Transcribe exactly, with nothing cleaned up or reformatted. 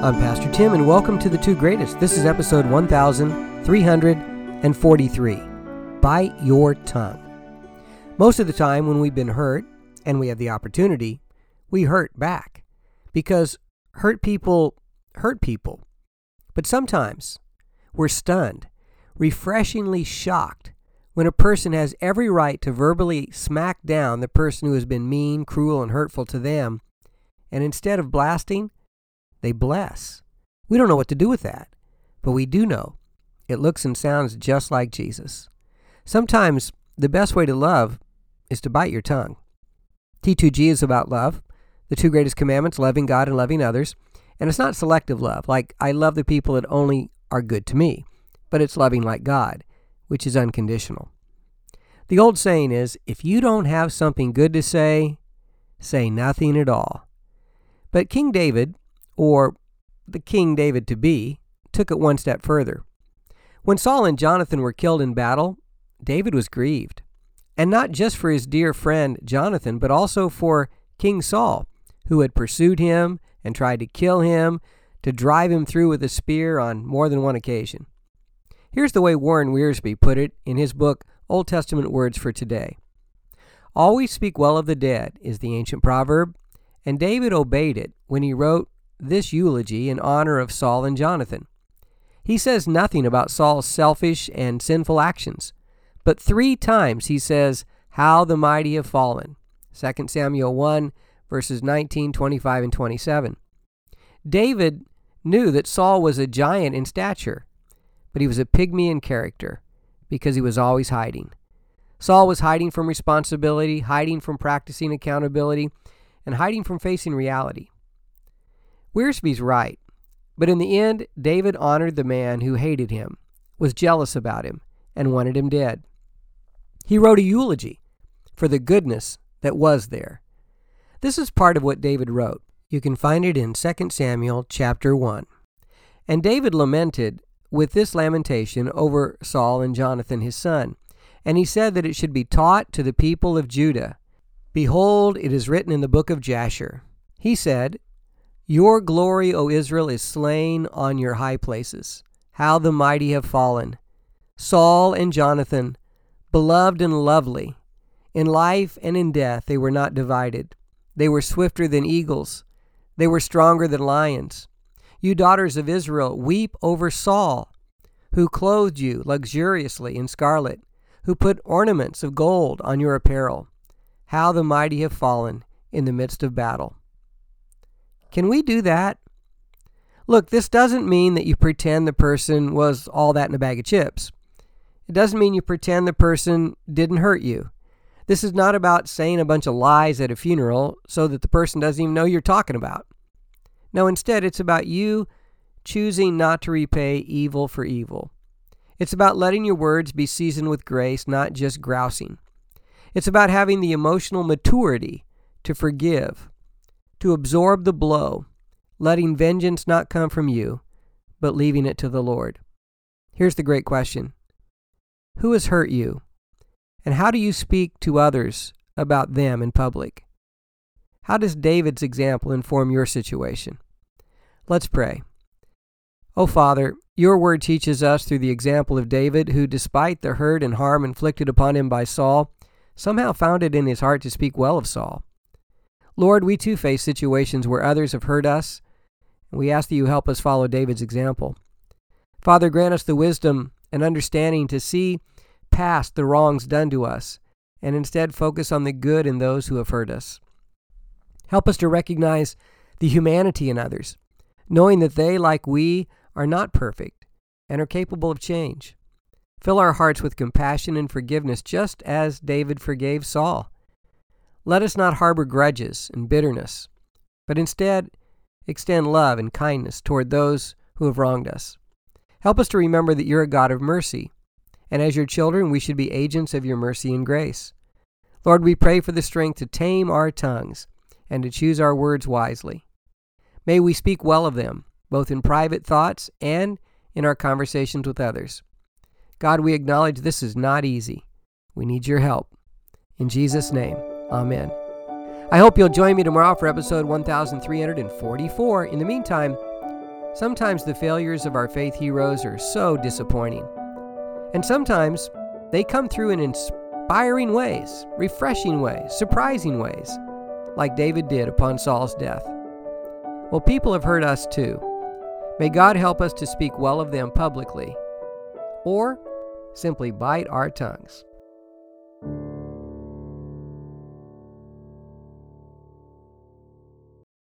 I'm Pastor Tim, and welcome to The Two Greatest. This is episode one thousand three hundred forty-three, Bite Your Tongue. Most of the time when we've been hurt, and we have the opportunity, we hurt back. Because hurt people hurt people. But sometimes we're stunned, refreshingly shocked, when a person has every right to verbally smack down the person who has been mean, cruel, and hurtful to them, and instead of blasting, they bless. We don't know what to do with that, but we do know it looks and sounds just like Jesus. Sometimes the best way to love is to bite your tongue. T two G is about love, the two greatest commandments, loving God and loving others. And it's not selective love, like I love the people that only are good to me, but it's loving like God, which is unconditional. The old saying is, if you don't have something good to say, say nothing at all. But King David, or the King David to be, took it one step further. When Saul and Jonathan were killed in battle, David was grieved. And not just for his dear friend Jonathan, but also for King Saul, who had pursued him and tried to kill him, to drive him through with a spear on more than one occasion. Here's the way Warren Wiersbe put it in his book, Old Testament Words for Today. Always speak well of the dead is the ancient proverb, and David obeyed it when he wrote this eulogy in honor of Saul and Jonathan. He says nothing about Saul's selfish and sinful actions, but three times he says, how the mighty have fallen. Second Samuel one, verses nineteen, twenty-five, and twenty-seven. David knew that Saul was a giant in stature, but he was a pygmy in character because he was always hiding. Saul was hiding from responsibility, hiding from practicing accountability, and hiding from facing reality. Wiersbe's right, but in the end, David honored the man who hated him, was jealous about him, and wanted him dead. He wrote a eulogy for the goodness that was there. This is part of what David wrote. You can find it in Second Samuel chapter one. And David lamented with this lamentation over Saul and Jonathan his son, and he said that it should be taught to the people of Judah. Behold, it is written in the book of Jasher. He said, your glory, O Israel, is slain on your high places. How the mighty have fallen. Saul and Jonathan, beloved and lovely. In life and in death they were not divided. They were swifter than eagles. They were stronger than lions. You daughters of Israel, weep over Saul, who clothed you luxuriously in scarlet, who put ornaments of gold on your apparel. How the mighty have fallen in the midst of battle. Can we do that? Look, this doesn't mean that you pretend the person was all that in a bag of chips. It doesn't mean you pretend the person didn't hurt you. This is not about saying a bunch of lies at a funeral so that the person doesn't even know you're talking about. No, instead, it's about you choosing not to repay evil for evil. It's about letting your words be seasoned with grace, not just grousing. It's about having the emotional maturity to forgive, to absorb the blow, letting vengeance not come from you, but leaving it to the Lord. Here's the great question. Who has hurt you? And how do you speak to others about them in public? How does David's example inform your situation? Let's pray. Oh, Father, your word teaches us through the example of David, who, despite the hurt and harm inflicted upon him by Saul, somehow found it in his heart to speak well of Saul. Lord, we too face situations where others have hurt us, and we ask that you help us follow David's example. Father, grant us the wisdom and understanding to see past the wrongs done to us, and instead focus on the good in those who have hurt us. Help us to recognize the humanity in others, knowing that they, like we, are not perfect and are capable of change. Fill our hearts with compassion and forgiveness, just as David forgave Saul. Let us not harbor grudges and bitterness, but instead extend love and kindness toward those who have wronged us. Help us to remember that you're a God of mercy, and as your children, we should be agents of your mercy and grace. Lord, we pray for the strength to tame our tongues and to choose our words wisely. May we speak well of them, both in private thoughts and in our conversations with others. God, we acknowledge this is not easy. We need your help. In Jesus' name, amen. I hope you'll join me tomorrow for episode one thousand three hundred forty-four. In the meantime, Sometimes the failures of our faith heroes are so disappointing. And sometimes they come through in inspiring ways, refreshing ways, surprising ways, like David did upon Saul's death. Well, people have hurt us too. May God help us to speak well of them publicly, or simply bite our tongues.